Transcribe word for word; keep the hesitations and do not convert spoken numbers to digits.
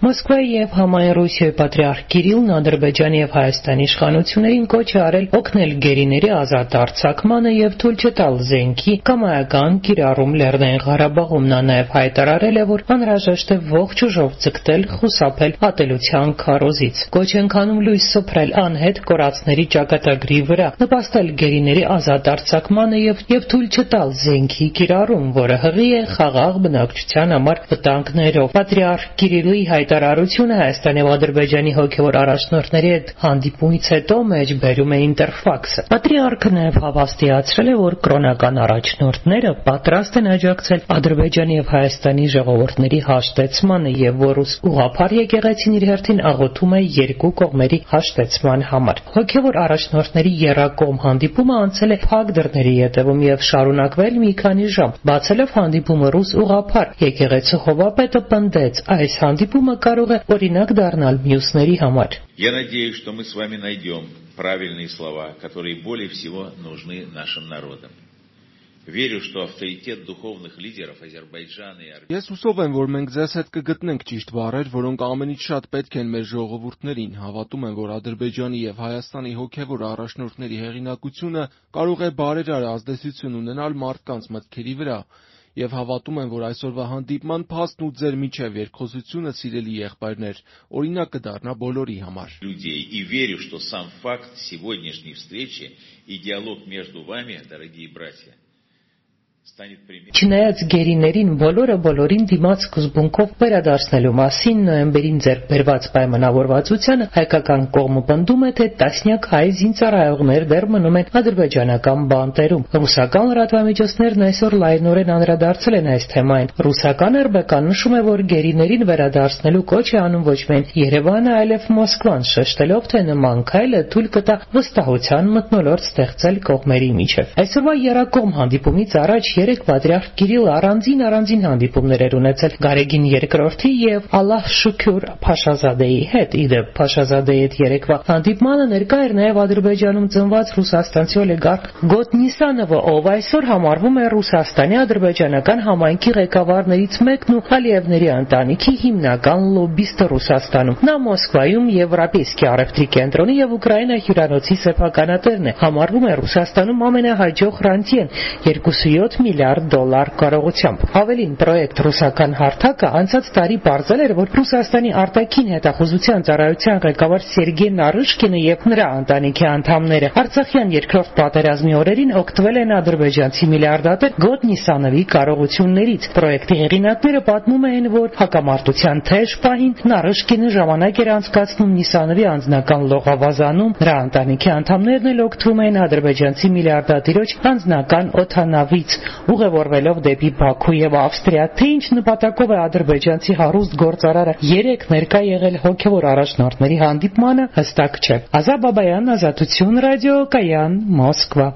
Մոսկվայի և համայն Ռուսիայի պատրիարք Կիրիլն Ադրբեջանի և Հայաստանի իշխանություններին կոչ է արել օգնել գերիների ազատ արձակմանը և թույլ չտալ զենքի կամայական կիրառում Լեռնային Ղարաբաղում։ Նա նաև հայտարարել է, որ անհրաժեշտ է ողջ ուժով ձգտել խուսափել ատելության քարոզից։ Կոչ ենք անում լույս սփռել անհետ կորածների ճակատագրի վրա, նպաստել գերիների ազատ արձակմանը և և թույլ չտալ զենքի կիրառում, որը հղի է խաղաղ բնակչության համար վտանգներով։ Պատրիարք Կիրիլի հայտարարությունը Հայաստանի և Ադրբեջանի հոգևոր առաջնորդների հետ հանդիպումից հետո մեջբերում է Ինտերֆաքսը։ Պատրիարքը նաև հավաստիացրել է, որ կրոնական առաջնորդները պատրաստ են աջակցել Ադրբեջանի և Հայաստանի ժողովուրդների հաշտեցմանը և որ ուղղափառ եկեղեցին իր հերթին աղոթում է երկու կողմերի հաշտեցման համար։ Հոգևոր առաջնորդների եռակողմ հանդիպումը անցել է փակ դռների ետևում և շարունակվել մի քանի ժամ։ Բացելով հանդիպումը ռուս ուղղափառ եկեղեցու հովվապետը պնդեց, այս հանդիպումը կարող է օրինակ դառնալ մյուսների համար։ Я надеюсь, что мы с вами найдем правильные слова, которые более всего нужны нашим народам. Верю, что авторитет духовных лидеров Азербайджана и Армении. Ես հուսով եմ, որ մենք ձեզ հետ կգտնենք ճիշտ բառեր, որոնք ամենից շատ պետք են մեր ժողովուրդներին։ Հավատում եմ, որ Ադրբեջանի և Հայաստանի հոգևոր առաջնորդների հեղինակությունը կարող է բարերար ազդեցություն ունենալ մարդկանց մտքերի վրա։ Եվ հավատում եմ, որ այսօրվա հանդիպման փաստն ու ձեր միջև երկխոսությունը, սիրելի եղբայրներ, օրինակ կդառնա բոլորի համար։ Людей и верю, что сам факт сегодняшней встречи и диалог между вами, дорогие братья, Չնայած գերիներին բոլորը բոլորին դիմաց սկզբունքով վերադարձնելու մասին նոյեմբերին ձեռք բերված պայմանավորվածությանը հայկական կողմը պնդում է, թե տասնյակ հայ զինծառայողներ դեռ մնում են ադրբեջանական բանտերում։ Ռուսական լրատվամիջոցներն այսօր լայնորեն անդրադարձել են այս թեմային։ Ռուսական эр բե կան նշում է, որ գերիներին վերադարձնելու կոչ է անում ոչ միայն Երևանը, այլև Մոսկվան, շեշտելով, թե նման քայլը թույլ կտա վստահության մթնոլորտ ստեղծել կողմերի միջև։ Այսօրվա եռակողմ հանդիպումից առաջ երեք պատրիարք Կիրիլը առանձին առանձին հանդիպումներ էր ունեցել Գարեգին երկրորդի եւ Ալլահ Շուքյուր Փաշազադեի հետ։ Իդեպ Փաշազադեի հետ երեկվա հանդիպմանը ներկա էր նաեւ Ադրբեջանում ծնված ռուսաստանցի օլիգարխ Գոտ Նիսանովը, ով այսօր համարվում է Ռուսաստանի ադրբեջանական համայնքի ղեկավարներից մեկն ու Ալիևների ընտանիքի հիմնական լոբբիստը Ռուսաստանում։ Նա Մոսկվայում Եվրոպейский առևտրի կենտրոնի եւ Ուկրաինա հյուրանոցի սեփականատերն է։ Համարվում է Ռուսաստանում ամենահաջող ռանտյեն երկուսույոթ միլիարդ դոլար կարողությամբ։ Ավելին, պրոյեկտ ռուսական հարթակը անցած տարի պարզել էր, որ Ռուսաստանի արտաքին հետախուզության ծառայության ղեկավար Սերգեյ Նարիշկինը եւ նրա ընտանիքի անդամները Արցախյան երկրորդ պատերազմի օրերին օգտվել են ադրբեջանցի միլիարդատեր Գոտ Նիսանովի կարողություններից։ Պրոյեկտի հեղինակները պատմում էին, որ հակամարտության թեժ պահին Նարիշկինը ժամանակ էր անցկացնում Նիսանովի անձնական լողավազանում, նրա ընտանիքի անդամներն էլ օգտվում էին ադրբեջանցի միլիարդատիրոջ անձնական օդանավից, ուղևորվելով դեպի Բաքու եւ Ավստրիա, թե ինչ նպատակով է ադրբեջանցի հարուստ գործարարը երեք ներկա եղել հոգևոր առաջնորդների հանդիպմանը, հստակ չէ։ Ազա Բաբայան, Ազատություն ռադիո, Կայան, Մոսկվա։